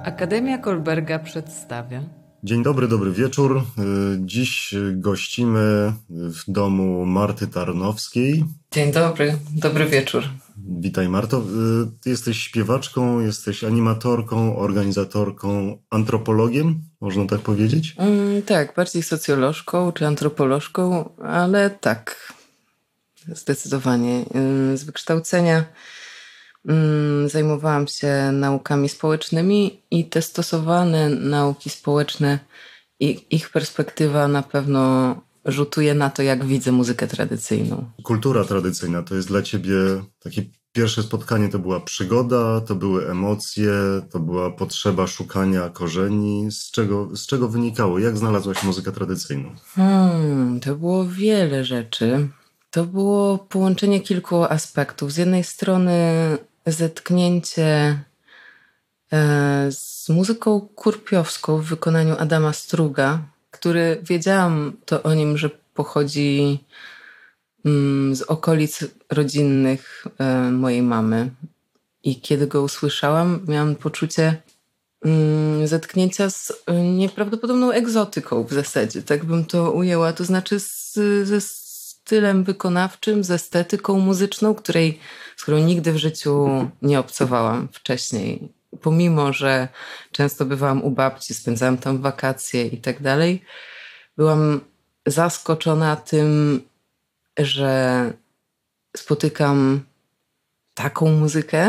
Akademia Kolberga przedstawia. Dzień dobry, dobry wieczór. Dziś gościmy w domu Marty Tarnowskiej. Dzień dobry, dobry wieczór. Witaj, Marto. Ty jesteś śpiewaczką, jesteś animatorką, organizatorką, antropologiem, można tak powiedzieć? Tak, bardziej socjolożką czy antropolożką, ale tak, zdecydowanie. Z wykształcenia zajmowałam się naukami społecznymi i te stosowane nauki społeczne i ich perspektywa na pewno rzutuje na to, jak widzę muzykę tradycyjną. Kultura tradycyjna to jest dla ciebie takie pierwsze spotkanie, to była przygoda, to były emocje, to była potrzeba szukania korzeni. Z czego wynikało? Jak znalazłaś muzykę tradycyjną? To było wiele rzeczy. To było połączenie kilku aspektów. Z jednej strony zetknięcie z muzyką kurpiowską w wykonaniu Adama Struga, który wiedziałam to o nim, że pochodzi z okolic rodzinnych mojej mamy. I kiedy go usłyszałam, miałam poczucie zetknięcia z nieprawdopodobną egzotyką w zasadzie, tak bym to ujęła. To znaczy ze stylem wykonawczym, z estetyką muzyczną, z którą nigdy w życiu nie obcowałam wcześniej. Pomimo, że często bywałam u babci, spędzałam tam wakacje i tak dalej, byłam zaskoczona tym, że spotykam taką muzykę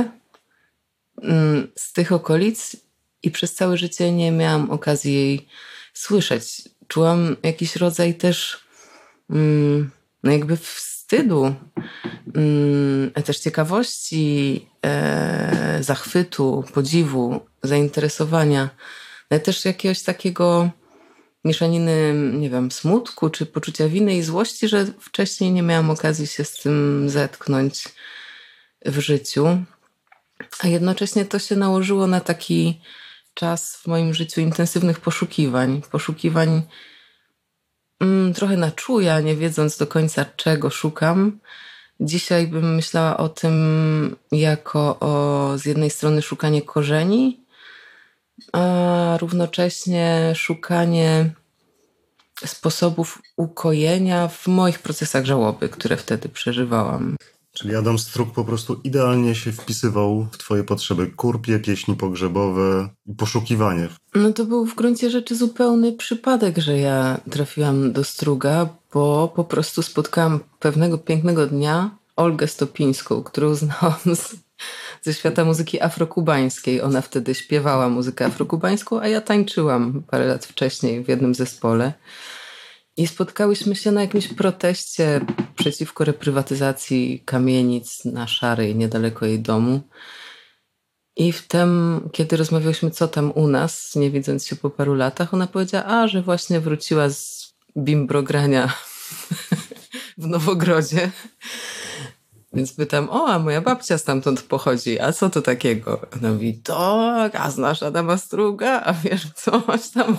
z tych okolic i przez całe życie nie miałam okazji jej słyszeć. Czułam jakiś rodzaj też jakby wstydu, też ciekawości, zachwytu, podziwu, zainteresowania, ale też jakiegoś takiego mieszaniny, nie wiem, smutku czy poczucia winy i złości, że wcześniej nie miałam okazji się z tym zetknąć w życiu. A jednocześnie to się nałożyło na taki czas w moim życiu intensywnych poszukiwań trochę na czuja, nie wiedząc do końca czego szukam. Dzisiaj bym myślała o tym jako z jednej strony szukanie korzeni, a równocześnie szukanie sposobów ukojenia w moich procesach żałoby, które wtedy przeżywałam. Czyli Adam Strug po prostu idealnie się wpisywał w twoje potrzeby. Kurpie, pieśni pogrzebowe i poszukiwanie. No to był w gruncie rzeczy zupełny przypadek, że ja trafiłam do Struga, bo po prostu spotkałam pewnego pięknego dnia Olgę Stopińską, którą znałam ze świata muzyki afrokubańskiej. Ona wtedy śpiewała muzykę afrokubańską, a ja tańczyłam parę lat wcześniej w jednym zespole. I spotkałyśmy się na jakimś proteście przeciwko reprywatyzacji kamienic na Szarej, niedaleko jej domu. I wtem, kiedy rozmawiałyśmy, co tam u nas, nie widząc się po paru latach, ona powiedziała, że właśnie wróciła z bimbrogrania w Nowogrodzie. Więc pytam, a moja babcia stamtąd pochodzi, a co to takiego? Ona mówi, tak, a znasz Adama Struga? A wiesz, coś tam.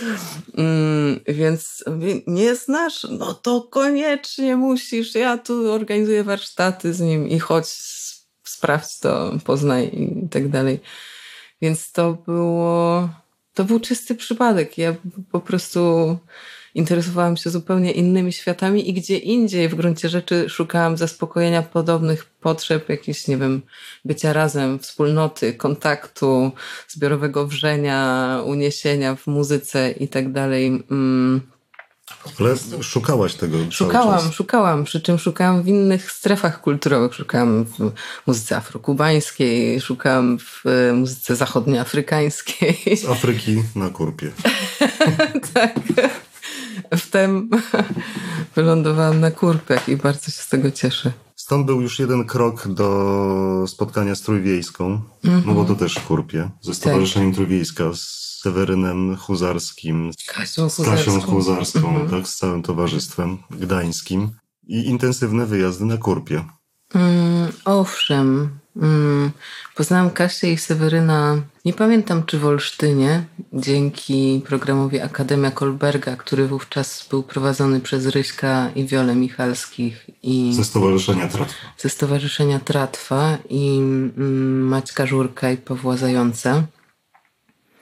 Więc mówi, nie znasz? No to koniecznie musisz, ja tu organizuję warsztaty z nim i chodź, sprawdź to, poznaj i tak dalej. Więc to był czysty przypadek. Ja po prostu interesowałam się zupełnie innymi światami i gdzie indziej w gruncie rzeczy szukałam zaspokojenia podobnych potrzeb, jakichś, nie wiem, bycia razem, wspólnoty, kontaktu, zbiorowego wrzenia, uniesienia w muzyce i tak dalej. Ale szukałaś tego Szukałam, przy czym szukałam w innych strefach kulturowych. Szukałam w muzyce afrokubańskiej, szukałam w muzyce zachodnioafrykańskiej. Z Afryki na kurpie. Tak. Wtem wylądowałam na kurpach i bardzo się z tego cieszę. Stąd był już jeden krok do spotkania z Trójwiejską, no bo to też w Kurpie, ze Stowarzyszeniem Trójwiejska, z Sewerynem Huzarskim, z Kasią Huzarską, tak, z całym towarzystwem gdańskim i intensywne wyjazdy na Kurpie. Owszem. Poznałam Kasię i Seweryna, nie pamiętam czy w Olsztynie, dzięki programowi Akademia Kolberga, który wówczas był prowadzony przez Ryśka i Wiolę Michalskich. Ze Stowarzyszenia Tratwa i Maćka Żurka i Pawła Zająca.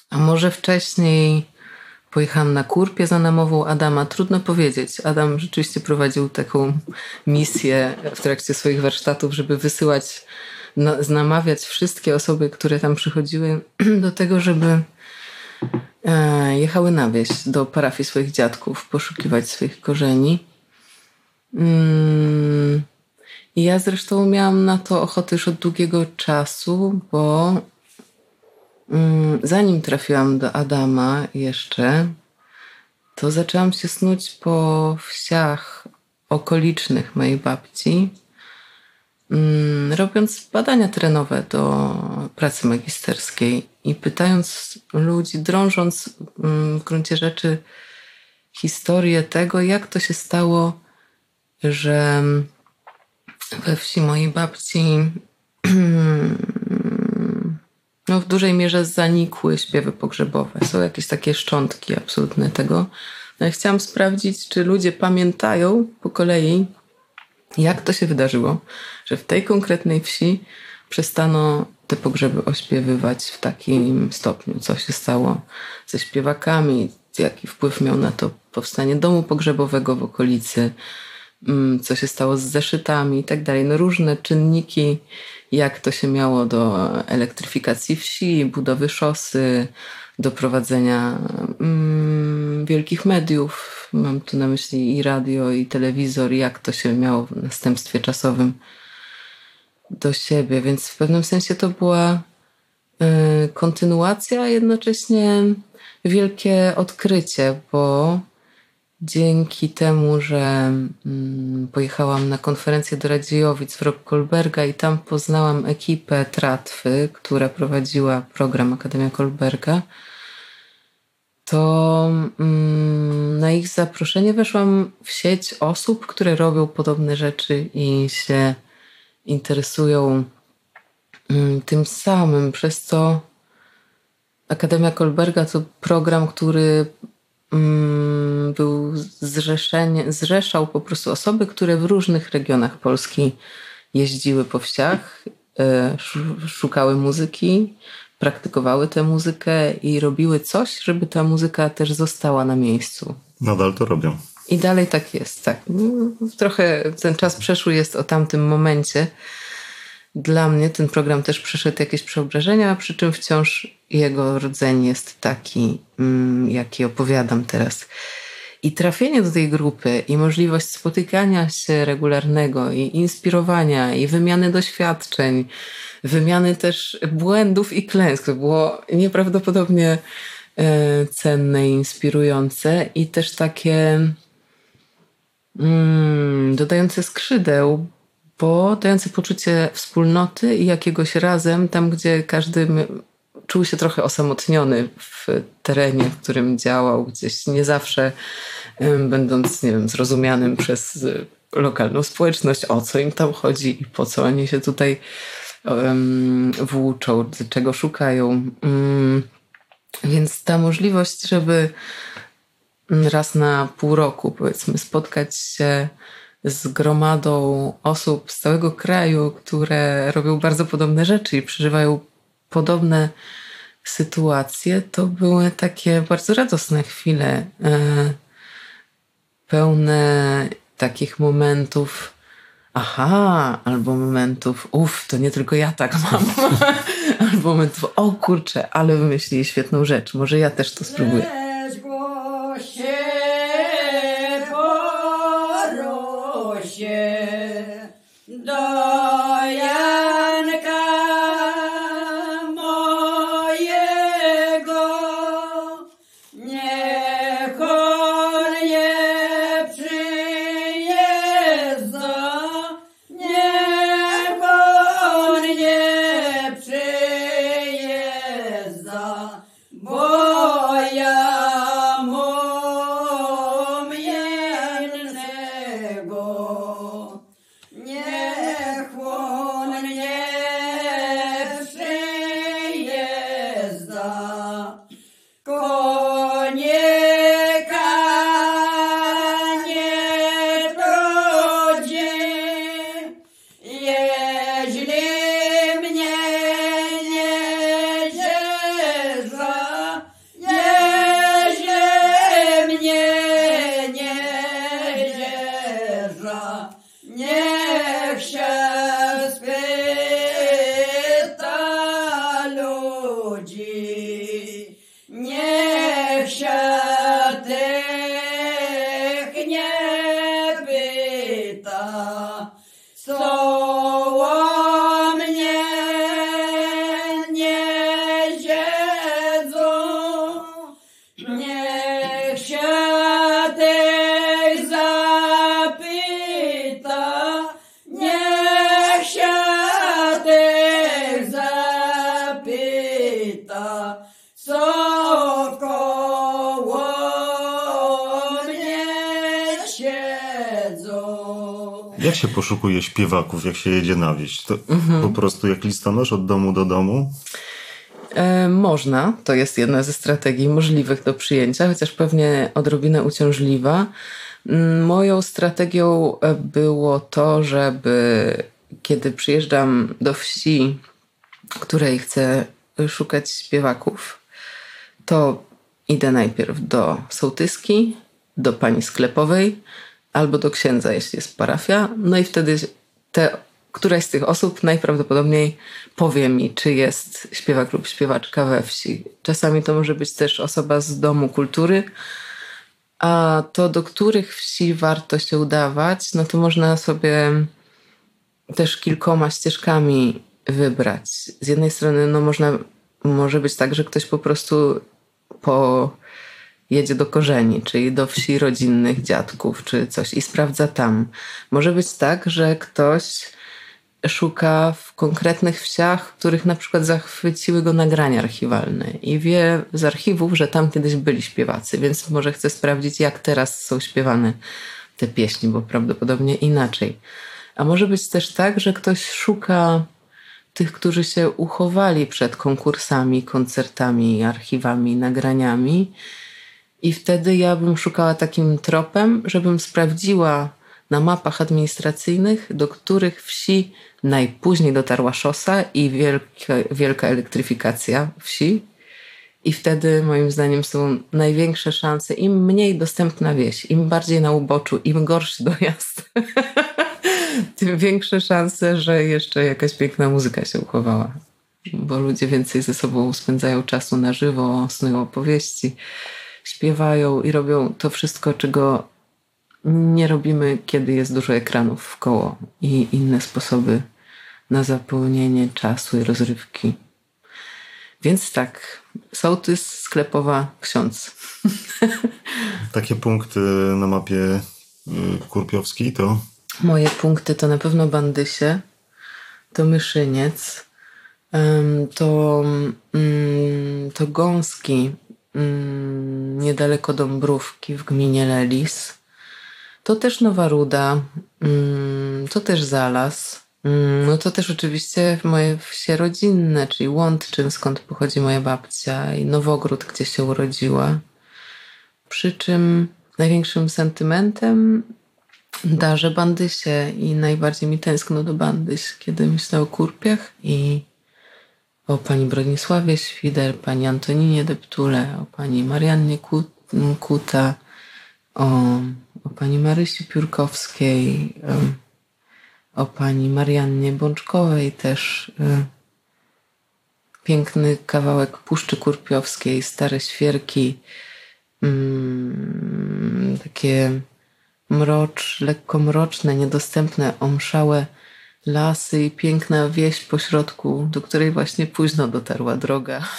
A może wcześniej pojechałam na Kurpię za namową Adama. Trudno powiedzieć. Adam rzeczywiście prowadził taką misję w trakcie swoich warsztatów, żeby wysyłać, namawiać wszystkie osoby, które tam przychodziły do tego, żeby jechały na wieś do parafii swoich dziadków, poszukiwać swoich korzeni. I ja zresztą miałam na to ochotę już od długiego czasu, bo zanim trafiłam do Adama jeszcze, to zaczęłam się snuć po wsiach okolicznych mojej babci, robiąc badania terenowe do pracy magisterskiej i pytając ludzi, drążąc w gruncie rzeczy historię tego, jak to się stało, że we wsi mojej babci w dużej mierze zanikły śpiewy pogrzebowe. Są jakieś takie szczątki absolutne tego. No ja chciałam sprawdzić, czy ludzie pamiętają po kolei, jak to się wydarzyło, że w tej konkretnej wsi przestano te pogrzeby ośpiewywać w takim stopniu. Co się stało ze śpiewakami, jaki wpływ miał na to powstanie domu pogrzebowego w okolicy, co się stało z zeszytami i tak dalej. No różne czynniki, jak to się miało do elektryfikacji wsi, budowy szosy, doprowadzenia wielkich mediów. Mam tu na myśli i radio, i telewizor, jak to się miało w następstwie czasowym do siebie. Więc w pewnym sensie to była kontynuacja, a jednocześnie wielkie odkrycie, bo dzięki temu, że pojechałam na konferencję do Radziejowic w rok Kolberga i tam poznałam ekipę Tratwy, która prowadziła program Akademia Kolberga, to na ich zaproszenie weszłam w sieć osób, które robią podobne rzeczy i się interesują tym samym. Przez co Akademia Kolberga to program, który zrzeszał po prostu osoby, które w różnych regionach Polski jeździły po wsiach, szukały muzyki, praktykowały tę muzykę i robiły coś, żeby ta muzyka też została na miejscu. Nadal to robią. I dalej tak jest, tak. Trochę ten czas przeszły jest o tamtym momencie. Dla mnie ten program też przeszedł jakieś przeobrażenia, przy czym wciąż jego rdzeń jest taki, jaki opowiadam teraz. I trafienie do tej grupy i możliwość spotykania się regularnego i inspirowania i wymiany doświadczeń, wymiany też błędów i klęsk, to było nieprawdopodobnie cenne i inspirujące i też takie dodające skrzydeł, bo dające poczucie wspólnoty i jakiegoś razem, tam gdzie każdy czuł się trochę osamotniony w terenie, w którym działał, gdzieś nie zawsze będąc, nie wiem, zrozumianym przez lokalną społeczność, o co im tam chodzi i po co oni się tutaj włóczą, czego szukają. Więc ta możliwość, żeby raz na pół roku, powiedzmy, spotkać się z gromadą osób z całego kraju, które robią bardzo podobne rzeczy i przeżywają podobne sytuacje, to były takie bardzo radosne chwile, pełne takich momentów albo momentów to nie tylko ja tak mam, albo momentów o kurczę, ale wymyślili świetną rzecz, może ja też to spróbuję. Niech on Jak się poszukuje śpiewaków, jak się jedzie na wieś? To po prostu jak listonosz od domu do domu? Można, to jest jedna ze strategii możliwych do przyjęcia, chociaż pewnie odrobinę uciążliwa. Moją strategią było to, żeby kiedy przyjeżdżam do wsi, której chcę szukać śpiewaków, to idę najpierw do sołtyski, do pani sklepowej albo do księdza, jeśli jest parafia. No i wtedy któraś z tych osób najprawdopodobniej powie mi, czy jest śpiewak lub śpiewaczka we wsi. Czasami to może być też osoba z domu kultury, a to do których wsi warto się udawać, no to można sobie też kilkoma ścieżkami wybrać. Z jednej strony może być tak, że ktoś po prostu jedzie do korzeni, czyli do wsi rodzinnych dziadków czy coś i sprawdza tam. Może być tak, że ktoś szuka w konkretnych wsiach, w których na przykład zachwyciły go nagrania archiwalne i wie z archiwów, że tam kiedyś byli śpiewacy, więc może chce sprawdzić, jak teraz są śpiewane te pieśni, bo prawdopodobnie inaczej. A może być też tak, że ktoś szuka tych, którzy się uchowali przed konkursami, koncertami, archiwami, nagraniami i wtedy ja bym szukała takim tropem, żebym sprawdziła na mapach administracyjnych, do których wsi najpóźniej dotarła szosa i wielka elektryfikacja wsi. I wtedy moim zdaniem są największe szanse, im mniej dostępna wieś, im bardziej na uboczu, im gorszy dojazd, tym większe szanse, że jeszcze jakaś piękna muzyka się uchowała. Bo ludzie więcej ze sobą spędzają czasu na żywo, snują opowieści, śpiewają i robią to wszystko, czego nie robimy, kiedy jest dużo ekranów wkoło i inne sposoby na zapełnienie czasu i rozrywki. Więc tak, sołtys, sklepowa, ksiądz. Takie punkty na mapie kurpiowskiej to? Moje punkty to na pewno Bandysie, to Myszyniec, to Gąski, niedaleko Dąbrówki w gminie Lelis. To też Nowa Ruda, to też Zalas. No to też oczywiście moje wsie rodzinne, czyli Łądczyn, skąd pochodzi moja babcia, i Nowogród, gdzie się urodziła. Przy czym największym sentymentem darzę Bandysie i najbardziej mi tęskno do Bandyś, kiedy myślę o Kurpiach i o pani Bronisławie Świder, pani Antoninie Deptule, o pani Mariannie Kuta, o pani Marysi Piórkowskiej, o pani Mariannie Bączkowej też. Piękny kawałek Puszczy Kurpiowskiej, Stare Świerki, takie lekko mroczne, niedostępne, omszałe lasy i piękna wieś pośrodku, do której właśnie późno dotarła droga.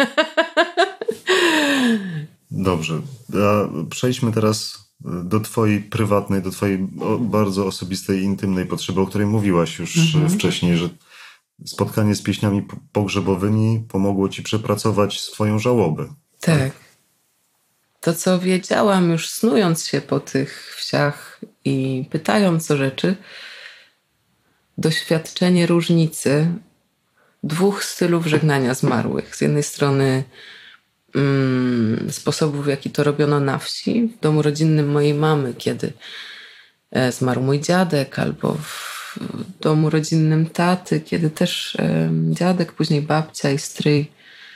Dobrze. A przejdźmy teraz do twojej prywatnej, do twojej bardzo osobistej, intymnej potrzeby, o której mówiłaś już wcześniej, że spotkanie z pieśniami pogrzebowymi pomogło ci przepracować swoją żałobę. Tak. To, co wiedziałam już snując się po tych wsiach i pytając o rzeczy, doświadczenie różnicy dwóch stylów żegnania zmarłych. Z jednej strony sposobów, w jaki to robiono na wsi, w domu rodzinnym mojej mamy, kiedy zmarł mój dziadek, albo w domu rodzinnym taty, kiedy też dziadek, później babcia i stryj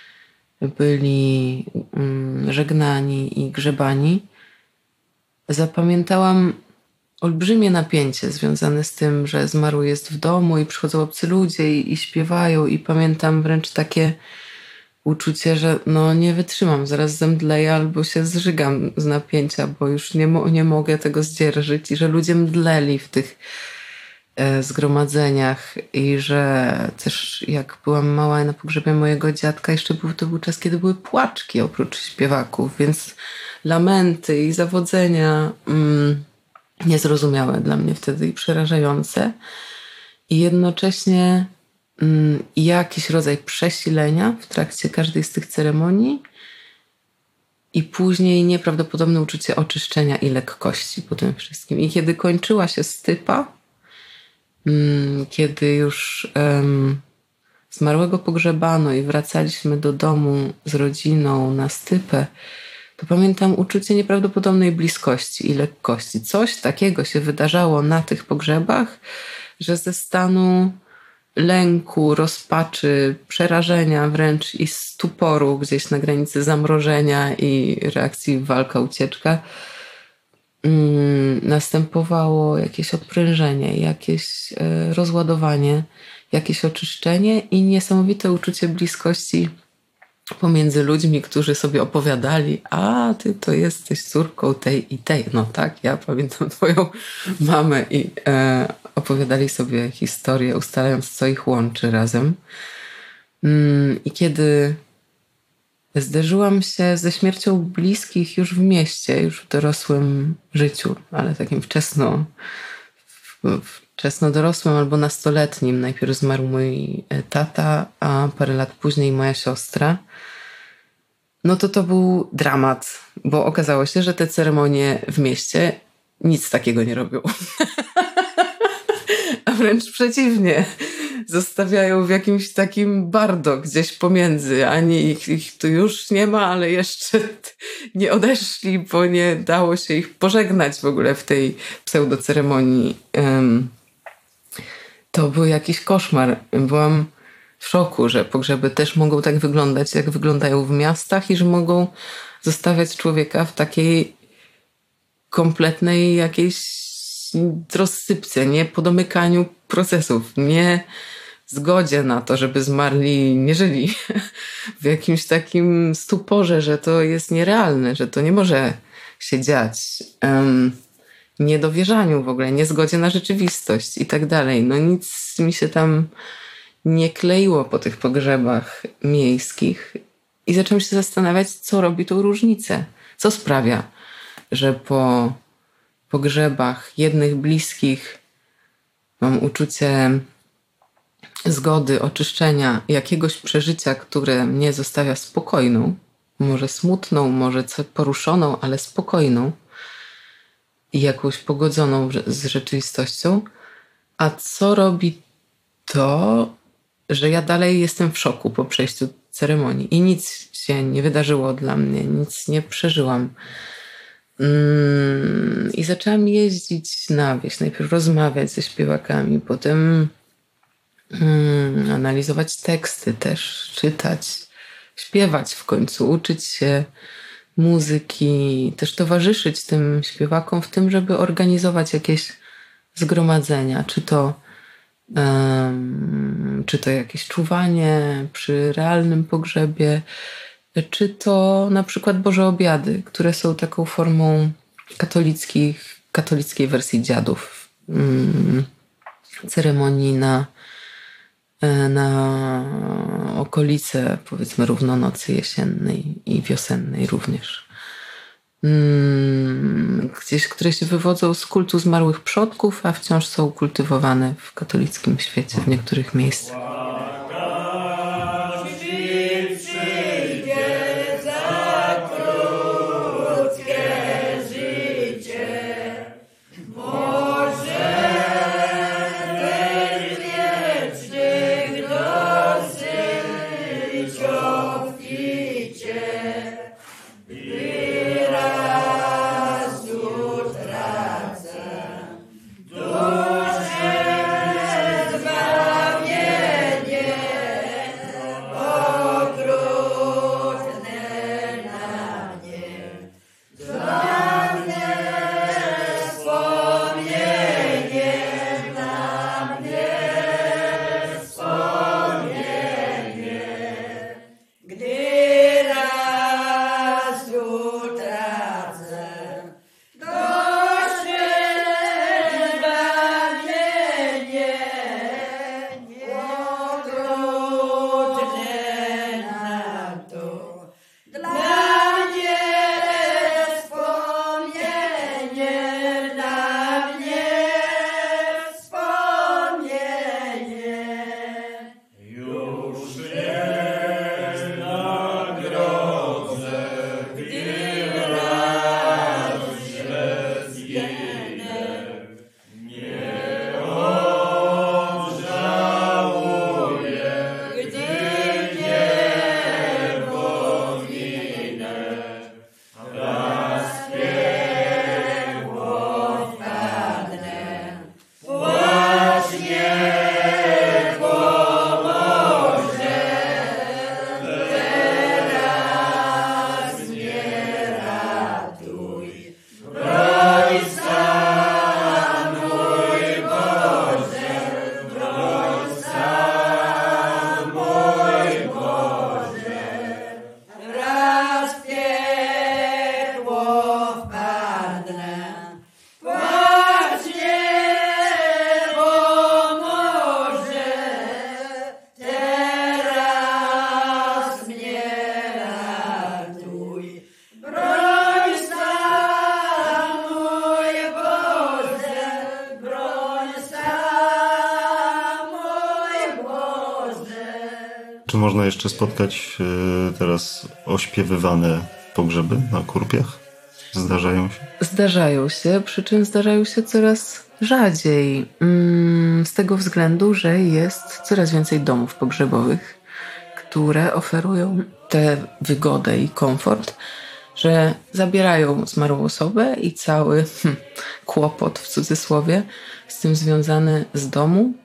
byli żegnani i grzebani. Zapamiętałam olbrzymie napięcie związane z tym, że zmarły jest w domu i przychodzą obcy ludzie i śpiewają, i pamiętam wręcz takie uczucie, że nie wytrzymam, zaraz zemdleję albo się zżygam z napięcia, bo już nie mogę tego zdzierżyć, i że ludzie mdleli w tych zgromadzeniach i że też jak byłam mała na pogrzebie mojego dziadka, jeszcze to był czas, kiedy były płaczki oprócz śpiewaków, więc lamenty i zawodzenia niezrozumiałe dla mnie wtedy i przerażające, i jednocześnie jakiś rodzaj przesilenia w trakcie każdej z tych ceremonii i później nieprawdopodobne uczucie oczyszczenia i lekkości po tym wszystkim. I kiedy kończyła się stypa, Kiedy już zmarłego pogrzebano i wracaliśmy do domu z rodziną na stypę, to pamiętam uczucie nieprawdopodobnej bliskości i lekkości. Coś takiego się wydarzało na tych pogrzebach, że ze stanu lęku, rozpaczy, przerażenia wręcz i stuporu gdzieś na granicy zamrożenia i reakcji walka, ucieczka następowało jakieś odprężenie, jakieś rozładowanie, jakieś oczyszczenie i niesamowite uczucie bliskości pomiędzy ludźmi, którzy sobie opowiadali, a ty to jesteś córką tej i tej. No tak, ja pamiętam twoją mamę i opowiadali sobie historię, ustalając, co ich łączy razem. I kiedy zderzyłam się ze śmiercią bliskich już w mieście, już w dorosłym życiu, ale takim wczesno dorosłym albo nastoletnim. Najpierw zmarł mój tata, a parę lat później moja siostra. No to był dramat, bo okazało się, że te ceremonie w mieście nic takiego nie robią. A wręcz przeciwnie. Zostawiają w jakimś takim bardo gdzieś pomiędzy. Ani ich tu już nie ma, ale jeszcze nie odeszli, bo nie dało się ich pożegnać w ogóle w tej pseudoceremonii. To był jakiś koszmar. Byłam w szoku, że pogrzeby też mogą tak wyglądać, jak wyglądają w miastach i że mogą zostawiać człowieka w takiej kompletnej jakiejś rozsypce, nie podomykaniu procesów, nie zgodzie na to, żeby zmarli nie żyli. W jakimś takim stuporze, że to jest nierealne, że to nie może się dziać. Niedowierzaniu w ogóle, niezgodzie na rzeczywistość i tak dalej. No nic mi się tam nie kleiło po tych pogrzebach miejskich i zaczęłam się zastanawiać, co robi tą różnicę. Co sprawia, że po pogrzebach jednych bliskich mam uczucie zgody, oczyszczenia, jakiegoś przeżycia, które mnie zostawia spokojną, może smutną, może poruszoną, ale spokojną i jakąś pogodzoną z rzeczywistością. A co robi to, że ja dalej jestem w szoku po przejściu ceremonii i nic się nie wydarzyło dla mnie, nic nie przeżyłam. I zaczęłam jeździć na wieś, najpierw rozmawiać ze śpiewakami, potem analizować teksty też, czytać, śpiewać w końcu, uczyć się muzyki, też towarzyszyć tym śpiewakom w tym, żeby organizować jakieś zgromadzenia, czy to jakieś czuwanie przy realnym pogrzebie, czy to na przykład Boże Obiady, które są taką formą katolickiej wersji dziadów, ceremonii na okolice, powiedzmy, równonocy jesiennej i wiosennej również. Gdzieś, które się wywodzą z kultu zmarłych przodków, a wciąż są kultywowane w katolickim świecie w niektórych miejscach. Duszy zbawienia. Czy można jeszcze spotkać teraz ośpiewywane pogrzeby na Kurpiach? Zdarzają się? Zdarzają się, przy czym zdarzają się coraz rzadziej. Z tego względu, że jest coraz więcej domów pogrzebowych, które oferują tę wygodę i komfort, że zabierają zmarłą osobę i cały kłopot, w cudzysłowie, z tym związany z domu.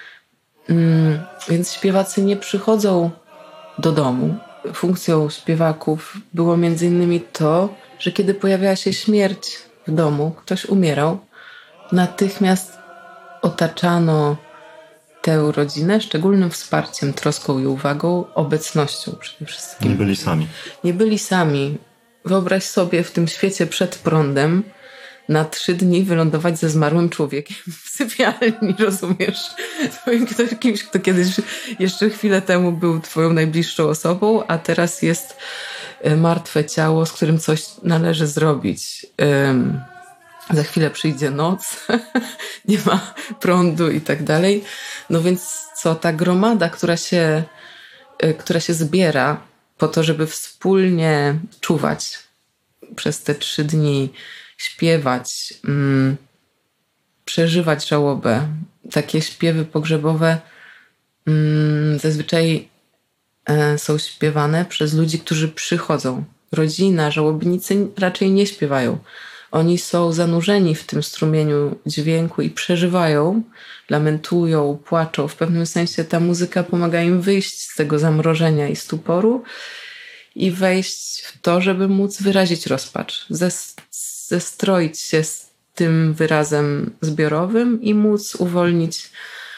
Więc śpiewacy nie przychodzą do domu. Funkcją śpiewaków było między innymi to, że kiedy pojawiała się śmierć w domu, ktoś umierał, natychmiast otaczano tę rodzinę szczególnym wsparciem, troską i uwagą, obecnością przede wszystkim. Nie byli sami. Nie byli sami. Wyobraź sobie w tym świecie przed prądem na 3 dni wylądować ze zmarłym człowiekiem w sypialni, rozumiesz? Kimś, kto kiedyś jeszcze chwilę temu był twoją najbliższą osobą, a teraz jest martwe ciało, z którym coś należy zrobić. Za chwilę przyjdzie noc, nie ma prądu i tak dalej. No więc co, ta gromada, która się zbiera po to, żeby wspólnie czuwać przez te 3 dni, śpiewać, przeżywać żałobę. Takie śpiewy pogrzebowe zazwyczaj są śpiewane przez ludzi, którzy przychodzą. Rodzina, żałobnicy raczej nie śpiewają. Oni są zanurzeni w tym strumieniu dźwięku i przeżywają, lamentują, płaczą. W pewnym sensie ta muzyka pomaga im wyjść z tego zamrożenia i stuporu i wejść w to, żeby móc wyrazić rozpacz, zestroić się z tym wyrazem zbiorowym i móc uwolnić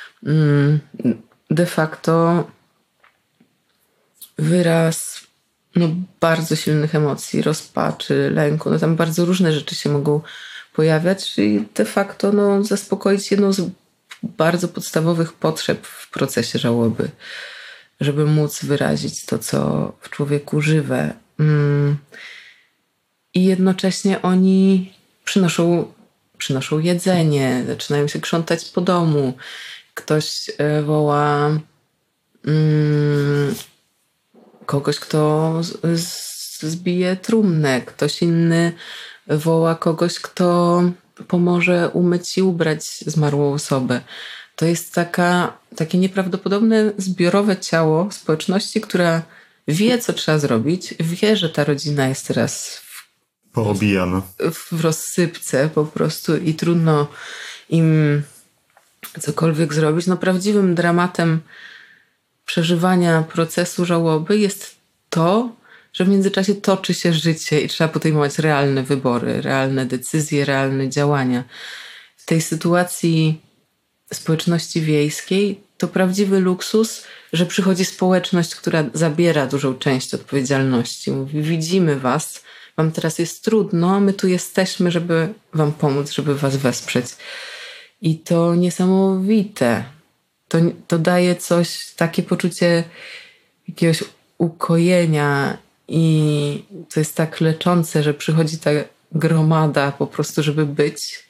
de facto wyraz bardzo silnych emocji, rozpaczy, lęku. Tam bardzo różne rzeczy się mogą pojawiać i de facto zaspokoić jedną z bardzo podstawowych potrzeb w procesie żałoby, żeby móc wyrazić to, co w człowieku żywe. I jednocześnie oni przynoszą jedzenie, zaczynają się krzątać po domu. Ktoś woła kogoś, kto zbije trumnę. Ktoś inny woła kogoś, kto pomoże umyć i ubrać zmarłą osobę. To jest takie nieprawdopodobne zbiorowe ciało społeczności, która wie, co trzeba zrobić, wie, że ta rodzina jest teraz poobijana w rozsypce po prostu i trudno im cokolwiek zrobić. Prawdziwym dramatem przeżywania procesu żałoby jest to, że w międzyczasie toczy się życie i trzeba podejmować realne wybory, realne decyzje, realne działania. W tej sytuacji społeczności wiejskiej to prawdziwy luksus, że przychodzi społeczność, która zabiera dużą część odpowiedzialności. Mówi, widzimy was, wam teraz jest trudno, a my tu jesteśmy, żeby wam pomóc, żeby was wesprzeć. I to niesamowite. To daje takie poczucie jakiegoś ukojenia i to jest tak leczące, że przychodzi ta gromada po prostu, żeby być,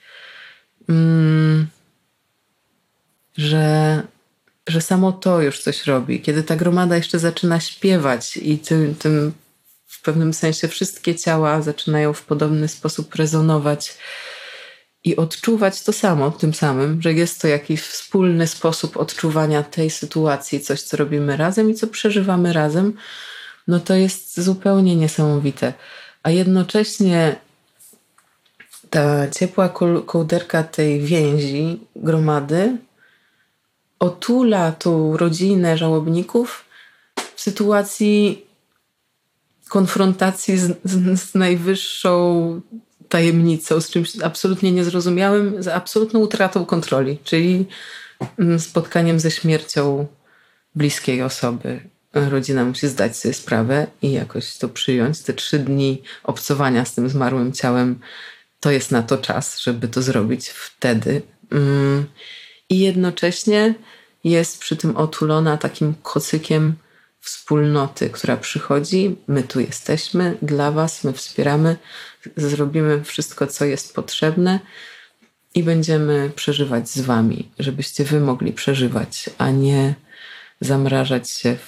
że samo to już coś robi. Kiedy ta gromada jeszcze zaczyna śpiewać i tym w pewnym sensie wszystkie ciała zaczynają w podobny sposób rezonować i odczuwać to samo, tym samym, że jest to jakiś wspólny sposób odczuwania tej sytuacji, coś, co robimy razem i co przeżywamy razem, to jest zupełnie niesamowite. A jednocześnie ta ciepła kołderka tej więzi, gromady, otula tą rodzinę żałobników w sytuacji konfrontacji z najwyższą tajemnicą, z czymś absolutnie niezrozumiałym, z absolutną utratą kontroli, czyli spotkaniem ze śmiercią bliskiej osoby. Rodzina musi zdać sobie sprawę i jakoś to przyjąć. Te 3 dni obcowania z tym zmarłym ciałem to jest na to czas, żeby to zrobić wtedy. I jednocześnie jest przy tym otulona takim kocykiem wspólnoty, która przychodzi. My tu jesteśmy dla was, my wspieramy, zrobimy wszystko, co jest potrzebne i będziemy przeżywać z wami, żebyście wy mogli przeżywać, a nie zamrażać się w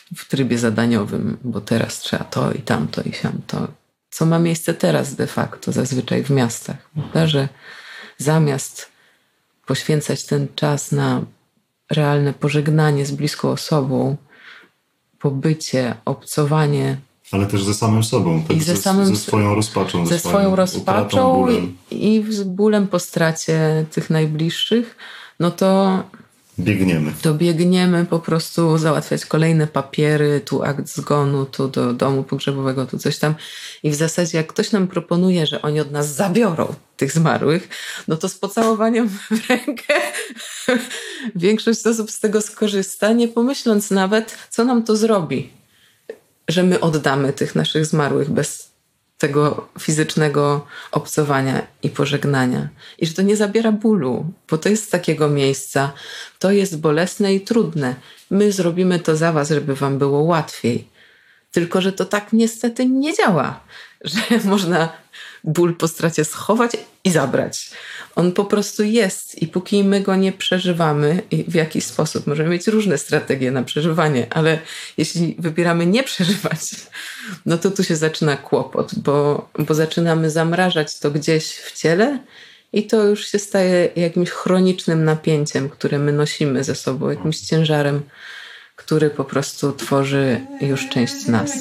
w trybie zadaniowym, bo teraz trzeba to i tamto i siamto. Co ma miejsce teraz de facto, zazwyczaj w miastach. Prawda? Że zamiast poświęcać ten czas na realne pożegnanie z bliską osobą, pobycie, obcowanie. Ale też ze samym sobą. Tak? I ze swoją rozpaczą. Ze swoją rozpaczą i z bólem po stracie tych najbliższych, no to biegniemy po prostu załatwiać kolejne papiery, tu akt zgonu, tu do domu pogrzebowego, tu coś tam. I w zasadzie jak ktoś nam proponuje, że oni od nas zabiorą tych zmarłych, no to z pocałowaniem w rękę większość osób z tego skorzysta, nie pomyśląc nawet, co nam to zrobi, że my oddamy tych naszych zmarłych bez tego fizycznego obcowania i pożegnania. I że to nie zabiera bólu, bo to jest z takiego miejsca, to jest bolesne i trudne. My zrobimy to za was, żeby wam było łatwiej. Tylko że to tak niestety nie działa, że można ból po stracie schować i zabrać. On po prostu jest i póki my go nie przeżywamy i w jakiś sposób, możemy mieć różne strategie na przeżywanie, ale jeśli wybieramy nie przeżywać, no to tu się zaczyna kłopot, bo zaczynamy zamrażać to gdzieś w ciele i to już się staje jakimś chronicznym napięciem, które my nosimy ze sobą, jakimś ciężarem, który po prostu tworzy już część nas.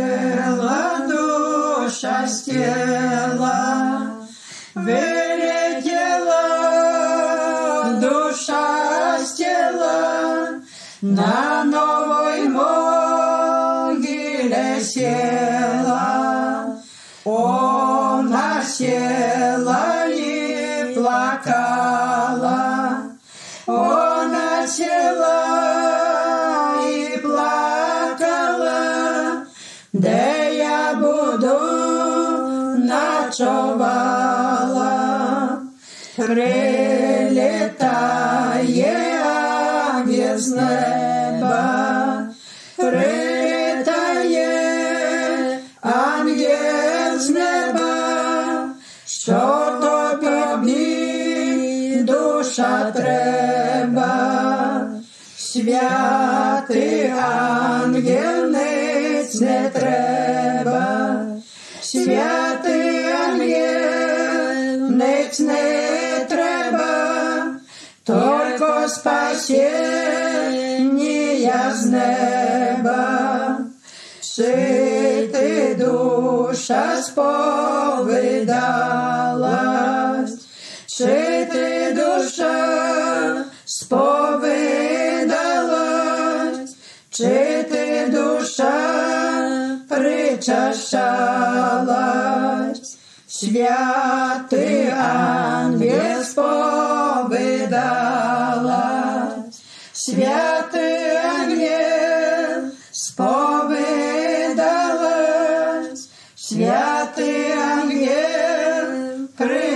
Dusza z ciała wyleciała, dusza z ciała na nowej mogile siela. Ona siela i plakała, ona siela i plakała, де я буду ночовала. Прилетає ангел з неба, прилетає ангел з неба, що тобі душа треба. Святий ангел не треба, святий ангел не треба, тільки спасіння з неба. Чи ти, душа, сповидалась, чи ти, душа, сповидалась, чи ти, душа, причащалась. Святий ангел сповидалась, святий ангел сповидалась, святий ангел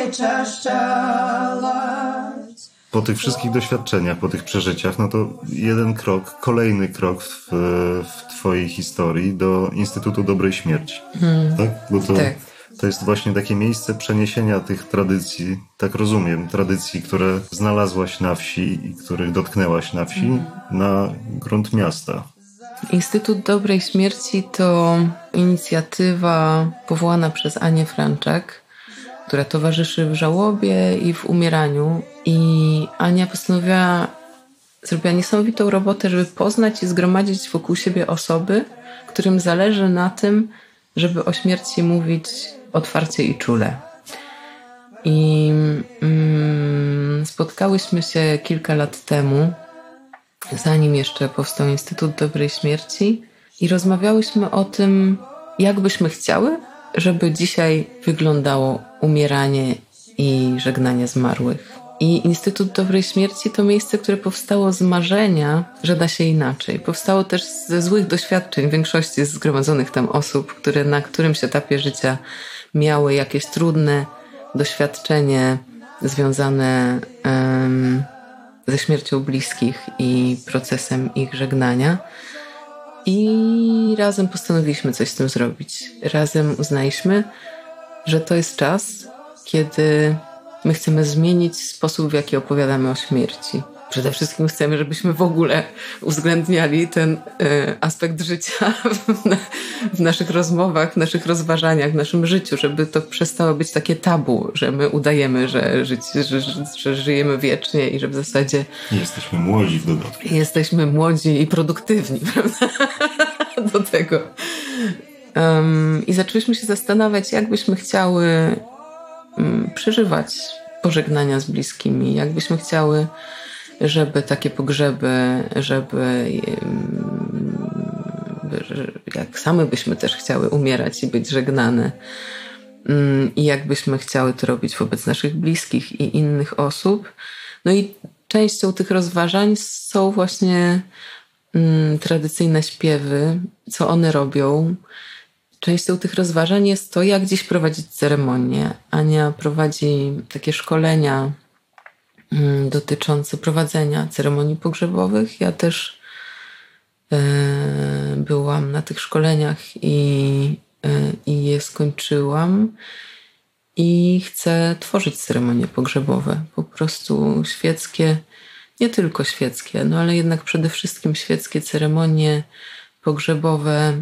причащалась. Po tych wszystkich doświadczeniach, po tych przeżyciach, no to jeden krok, kolejny krok w twojej historii do Instytutu Dobrej Śmierci. Tak? Bo to jest właśnie takie miejsce przeniesienia tych tradycji, tak rozumiem, tradycji, które znalazłaś na wsi i których dotknęłaś na wsi, na grunt miasta. Instytut Dobrej Śmierci to inicjatywa powołana przez Anię Franczak, która towarzyszy w żałobie i w umieraniu. I Ania zrobiła niesamowitą robotę, żeby poznać i zgromadzić wokół siebie osoby, którym zależy na tym, żeby o śmierci mówić otwarcie i czule. I spotkałyśmy się kilka lat temu, zanim jeszcze powstał Instytut Dobrej Śmierci, i rozmawiałyśmy o tym, jak byśmy chciały, żeby dzisiaj wyglądało umieranie i żegnanie zmarłych. I Instytut Dobrej Śmierci to miejsce, które powstało z marzenia, że da się inaczej. Powstało też ze złych doświadczeń większości zgromadzonych tam osób, które na którymś etapie życia miały jakieś trudne doświadczenie związane ze śmiercią bliskich i procesem ich żegnania. I razem postanowiliśmy coś z tym zrobić. Razem uznaliśmy, że to jest czas, kiedy my chcemy zmienić sposób, w jaki opowiadamy o śmierci. Przede wszystkim chcemy, żebyśmy w ogóle uwzględniali ten aspekt życia w naszych rozmowach, w naszych rozważaniach, w naszym życiu, żeby to przestało być takie tabu, że my udajemy, że żyjemy wiecznie i że w zasadzie... Jesteśmy młodzi w dodatku. Jesteśmy młodzi i produktywni, prawda? Do tego. I zaczęliśmy się zastanawiać, jak byśmy chciały przeżywać pożegnania z bliskimi, jak byśmy chciały, żeby takie pogrzeby, jak same byśmy też chciały umierać i być żegnane. I jak byśmy chciały to robić wobec naszych bliskich i innych osób. No i częścią tych rozważań są właśnie tradycyjne śpiewy, co one robią. Częścią tych rozważań jest to, jak dziś prowadzić ceremonię. Ania prowadzi takie szkolenia dotyczące prowadzenia ceremonii pogrzebowych. Ja też byłam na tych szkoleniach i je skończyłam. I chcę tworzyć ceremonie pogrzebowe. Po prostu świeckie, nie tylko świeckie, no ale jednak przede wszystkim świeckie ceremonie pogrzebowe,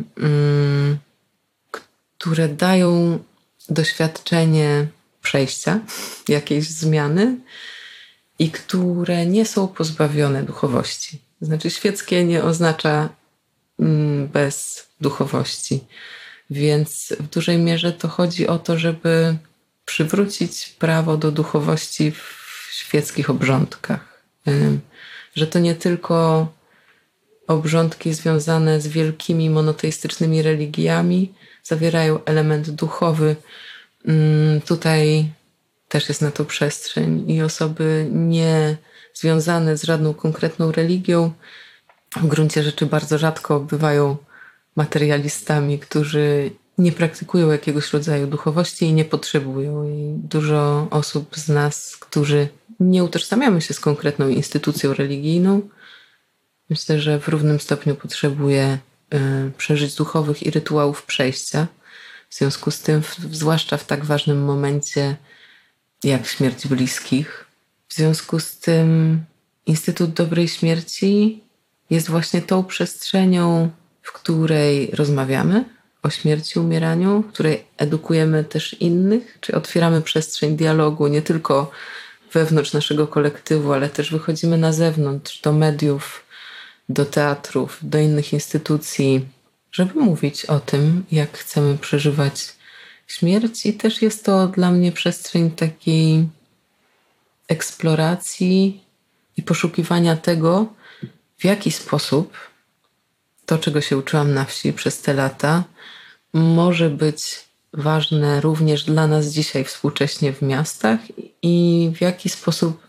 które dają doświadczenie przejścia, jakiejś zmiany i które nie są pozbawione duchowości. Znaczy świeckie nie oznacza bez duchowości. Więc w dużej mierze to chodzi o to, żeby przywrócić prawo do duchowości w świeckich obrządkach. Że to nie tylko obrządki związane z wielkimi monoteistycznymi religiami zawierają element duchowy. Tutaj też jest na to przestrzeń i osoby nie związane z żadną konkretną religią w gruncie rzeczy bardzo rzadko bywają materialistami, którzy nie praktykują jakiegoś rodzaju duchowości i nie potrzebują. I dużo osób z nas, którzy nie utożsamiamy się z konkretną instytucją religijną, myślę, że w równym stopniu potrzebuje przeżyć duchowych i rytuałów przejścia. W związku z tym, zwłaszcza w tak ważnym momencie jak śmierć bliskich, w związku z tym Instytut Dobrej Śmierci jest właśnie tą przestrzenią, w której rozmawiamy o śmierci, umieraniu, w której edukujemy też innych, czy otwieramy przestrzeń dialogu nie tylko wewnątrz naszego kolektywu, ale też wychodzimy na zewnątrz, do mediów, do teatrów, do innych instytucji, żeby mówić o tym, jak chcemy przeżywać śmierć. I też jest to dla mnie przestrzeń takiej eksploracji i poszukiwania tego, w jaki sposób to, czego się uczyłam na wsi przez te lata, może być ważne również dla nas dzisiaj współcześnie w miastach i w jaki sposób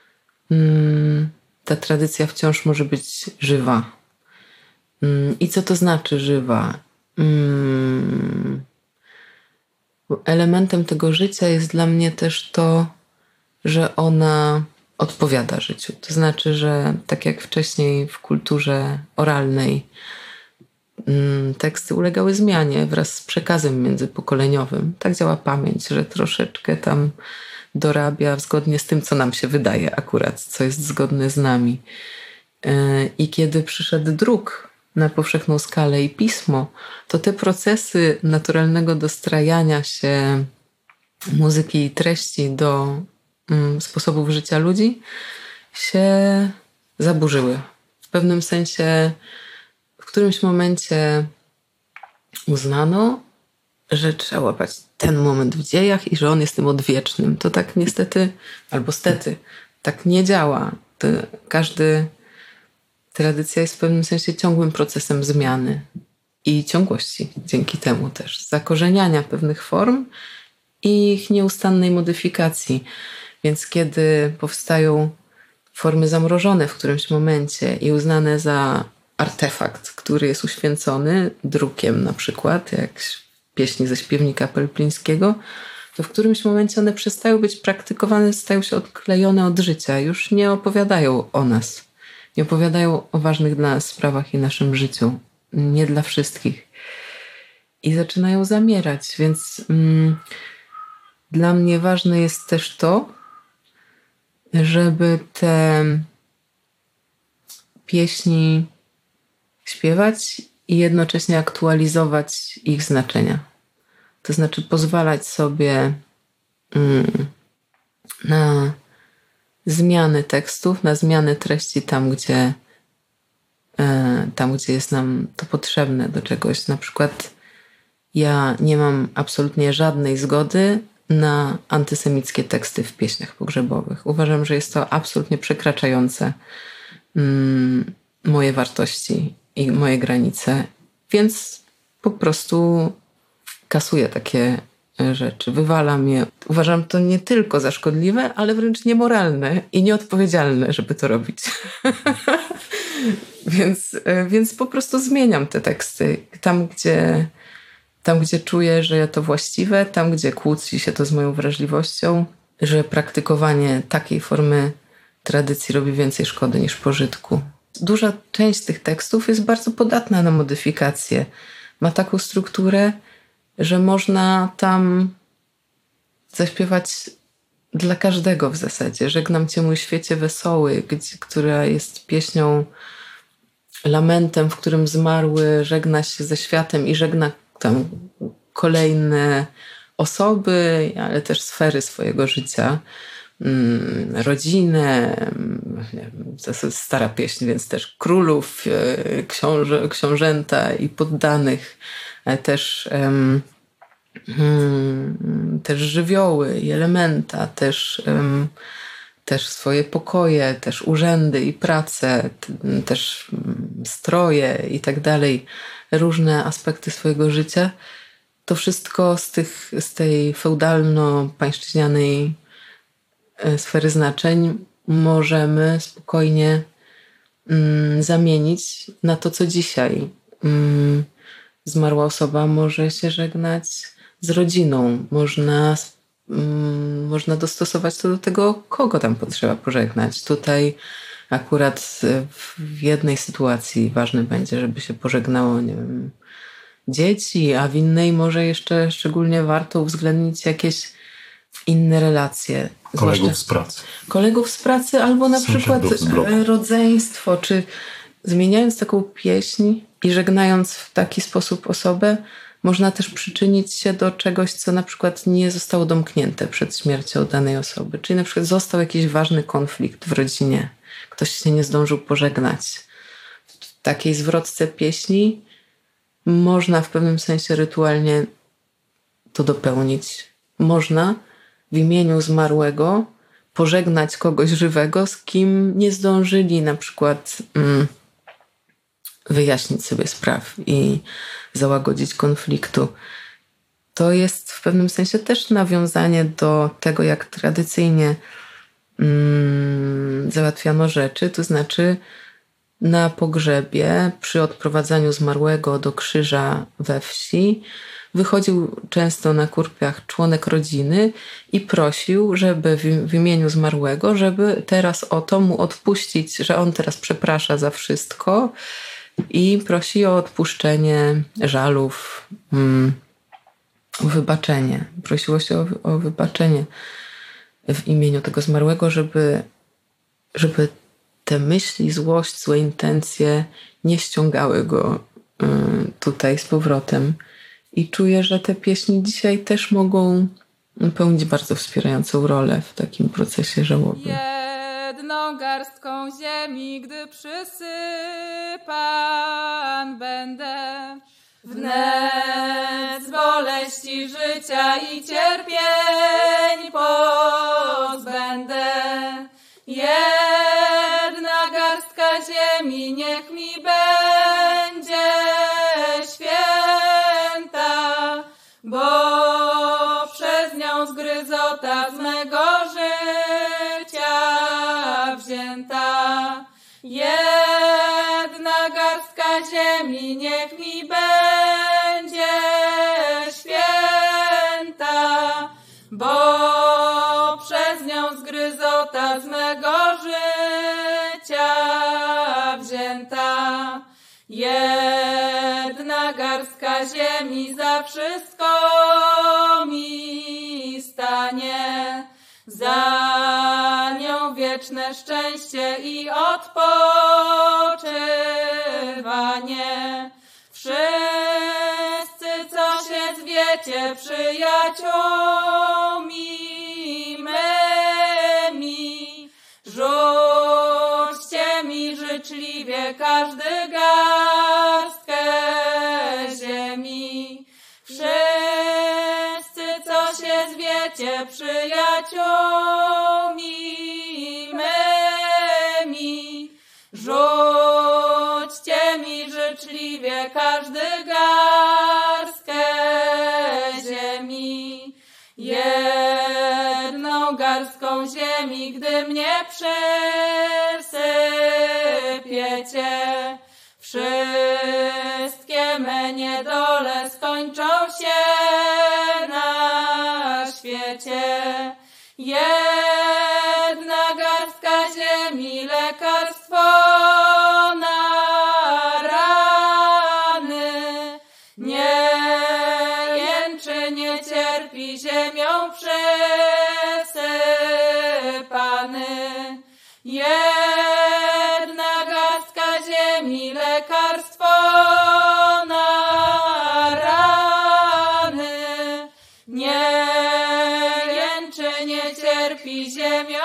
ta tradycja wciąż może być żywa. I co to znaczy żywa? Elementem tego życia jest dla mnie też to, że ona odpowiada życiu. To znaczy, że tak jak wcześniej w kulturze oralnej teksty ulegały zmianie wraz z przekazem międzypokoleniowym. Tak działa pamięć, że troszeczkę tam dorabia zgodnie z tym, co nam się wydaje akurat, co jest zgodne z nami. I kiedy przyszedł druk na powszechną skalę i pismo, to te procesy naturalnego dostrajania się muzyki i treści do sposobów życia ludzi się zaburzyły. W pewnym sensie w którymś momencie uznano, że trzeba łapać ten moment w dziejach i że on jest tym odwiecznym. To tak niestety, albo stety, tak nie działa. Tradycja jest w pewnym sensie ciągłym procesem zmiany i ciągłości dzięki temu też. Zakorzeniania pewnych form i ich nieustannej modyfikacji. Więc kiedy powstają formy zamrożone w którymś momencie i uznane za artefakt, który jest uświęcony drukiem na przykład, jak pieśni ze śpiewnika Pelplińskiego, to w którymś momencie one przestają być praktykowane, stają się odklejone od życia. Już nie opowiadają o nas. Nie opowiadają o ważnych dla nas sprawach i naszym życiu. Nie dla wszystkich. I zaczynają zamierać. Więc dla mnie ważne jest też to, żeby te pieśni śpiewać i jednocześnie aktualizować ich znaczenia. To znaczy pozwalać sobie na zmiany tekstów, na zmiany treści tam, gdzie jest nam to potrzebne do czegoś. Na przykład ja nie mam absolutnie żadnej zgody na antysemickie teksty w pieśniach pogrzebowych. Uważam, że jest to absolutnie przekraczające moje wartości i moje granice, więc po prostu kasuję takie rzeczy, wywalam je. Uważam to nie tylko za szkodliwe, ale wręcz niemoralne i nieodpowiedzialne, żeby to robić. Więc po prostu zmieniam te teksty. Tam, gdzie czuję, że to właściwe, tam, gdzie kłóci się to z moją wrażliwością, że praktykowanie takiej formy tradycji robi więcej szkody niż pożytku. Duża część tych tekstów jest bardzo podatna na modyfikacje. Ma taką strukturę, że można tam zaśpiewać dla każdego w zasadzie. Żegnam cię mój świecie wesoły, która jest pieśnią, lamentem, w którym zmarły żegna się ze światem i żegna tam kolejne osoby, ale też sfery swojego życia. Rodzinę, to jest stara pieśń, więc też królów, książęta i poddanych, ale też żywioły i elementa, też swoje pokoje, też urzędy i prace, też stroje i tak dalej, różne aspekty swojego życia. To wszystko z tej feudalno-pańszczyźnianej sfery znaczeń możemy spokojnie zamienić na to, co dzisiaj. Zmarła osoba może się żegnać z rodziną. Można dostosować to do tego, kogo tam potrzeba pożegnać. Tutaj akurat w jednej sytuacji ważne będzie, żeby się pożegnało, nie wiem, dzieci, a w innej może jeszcze szczególnie warto uwzględnić jakieś inne relacje. Kolegów z pracy albo na przykład rodzeństwo, czy zmieniając taką pieśń i żegnając w taki sposób osobę, można też przyczynić się do czegoś, co na przykład nie zostało domknięte przed śmiercią danej osoby. Czyli na przykład został jakiś ważny konflikt w rodzinie. Ktoś się nie zdążył pożegnać. W takiej zwrotce pieśni można w pewnym sensie rytualnie to dopełnić. Można w imieniu zmarłego pożegnać kogoś żywego, z kim nie zdążyli na przykład wyjaśnić sobie spraw i załagodzić konfliktu. To jest w pewnym sensie też nawiązanie do tego, jak tradycyjnie załatwiano rzeczy, to znaczy na pogrzebie, przy odprowadzaniu zmarłego do krzyża we wsi, wychodził często na kurpiach członek rodziny i prosił, żeby w imieniu zmarłego, żeby teraz oto mu odpuścić, że on teraz przeprasza za wszystko i prosi o odpuszczenie żalów, o wybaczenie. Prosiło się o wybaczenie w imieniu tego zmarłego, żeby te myśli, złość, złe intencje nie ściągały go tutaj z powrotem. I czuję, że te pieśni dzisiaj też mogą pełnić bardzo wspierającą rolę w takim procesie żałoby. Jedną garstką ziemi, gdy przysypan będę, wnet z boleści życia i cierpień pozbędę. Jedna garstka ziemi niech mi będzie święta, bo przez nią zgryzota z mego życia wzięta. Jedna garstka ziemi niech mi będzie święta, bo przez nią zgryzota z mego życia wzięta. Jedna garstka ziemi za wszystko mi stanie, za Dla nią wieczne szczęście i odpoczywanie. Wszyscy, co się zwiecie przyjaciółmi mymi, rzućcie mi życzliwie każdy garstkę ziemi. Wszyscy, co się zwiecie przyjaciółmi mymi, rzućcie mi życzliwie każdy garstkę ziemi. Jedną garstką ziemi, gdy mnie przysypiecie, wszystkie me niedole skończą się na świecie. Jedna garstka ziemi, lekarstwo na rany. Nie jęczy, nie cierpi, ziemią przesypany. Jedna garstka ziemi, lekarstwo na rany. Nie jęczy, nie cierpi, ziemią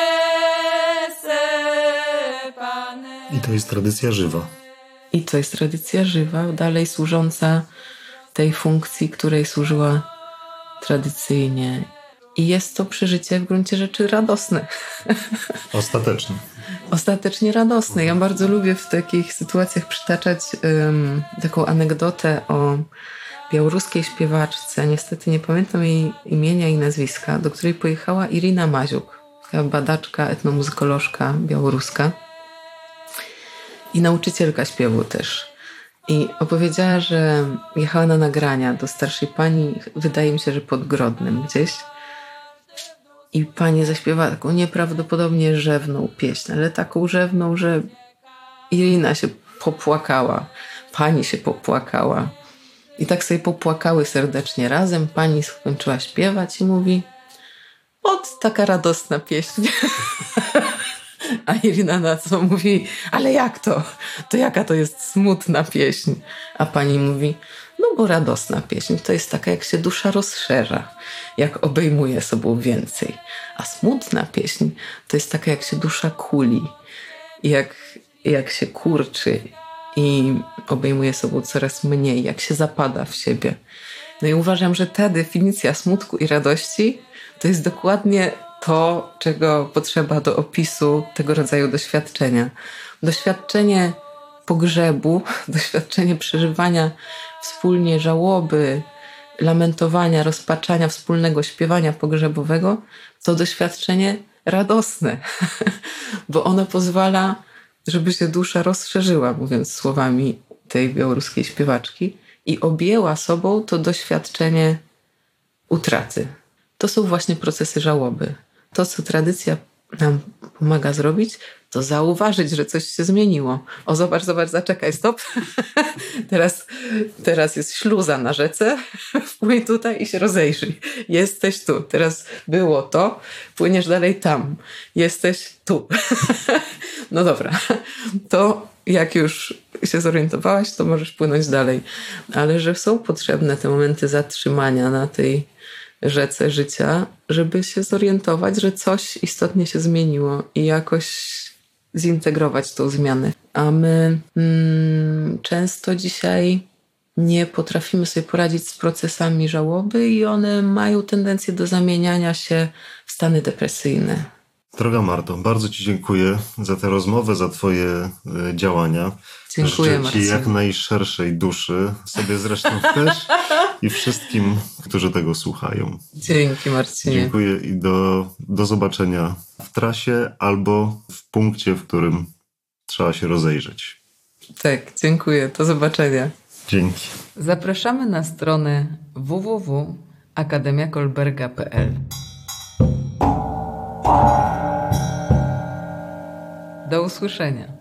przesypany. I to jest tradycja żywa. I to jest tradycja żywa, dalej służąca tej funkcji, której służyła tradycyjnie. I jest to przeżycie w gruncie rzeczy radosne. Ostatecznie. Ostatecznie radosne. Ja bardzo lubię w takich sytuacjach przytaczać taką anegdotę o białoruskiej śpiewaczce. Niestety nie pamiętam jej imienia i nazwiska, do której pojechała Irina Maziuk, taka badaczka, etnomuzykolożka białoruska i nauczycielka śpiewu też. I opowiedziała, że jechała na nagrania do starszej pani, wydaje mi się, że pod Grodnem gdzieś. I pani zaśpiewała taką nieprawdopodobnie rzewną pieśń, ale taką rzewną, że Irina się popłakała, pani się popłakała. I tak sobie popłakały serdecznie razem. Pani skończyła śpiewać i mówi: taka radosna pieśń. A Irina na co mówi: ale jak to? To jaka to jest smutna pieśń? A pani mówi: no bo radosna pieśń to jest taka, jak się dusza rozszerza, jak obejmuje sobą więcej. A smutna pieśń to jest taka, jak się dusza kuli, jak się kurczy i obejmuje sobą coraz mniej, jak się zapada w siebie. No i uważam, że ta definicja smutku i radości to jest dokładnie to, czego potrzeba do opisu tego rodzaju doświadczenia. Doświadczenie pogrzebu, doświadczenie przeżywania wspólnie żałoby, lamentowania, rozpaczania, wspólnego śpiewania pogrzebowego, to doświadczenie radosne, bo ono pozwala, żeby się dusza rozszerzyła, mówiąc słowami tej białoruskiej śpiewaczki, i objęła sobą to doświadczenie utraty. To są właśnie procesy żałoby. To, co tradycja nam pomaga zrobić, to zauważyć, że coś się zmieniło. O, zobacz, zaczekaj, stop. Teraz jest śluza na rzece, wpłyń tutaj i się rozejrzyj. Jesteś tu. Teraz było to, płyniesz dalej tam. Jesteś tu. No dobra. To jak już się zorientowałaś, to możesz płynąć dalej. Ale że są potrzebne te momenty zatrzymania na tej rzece życia, żeby się zorientować, że coś istotnie się zmieniło i jakoś zintegrować tą zmianę. A my często dzisiaj nie potrafimy sobie poradzić z procesami żałoby i one mają tendencję do zamieniania się w stany depresyjne. Droga Marto, bardzo Ci dziękuję za tę rozmowę, za Twoje działania. Dziękuję, Życzę Ci jak najszerszej duszy, sobie zresztą też i wszystkim, którzy tego słuchają. Dzięki, Marcinie. Dziękuję i do zobaczenia w trasie albo w punkcie, w którym trzeba się rozejrzeć. Tak, dziękuję. Do zobaczenia. Dzięki. Zapraszamy na stronę www.akademiakolberga.pl. Do usłyszenia.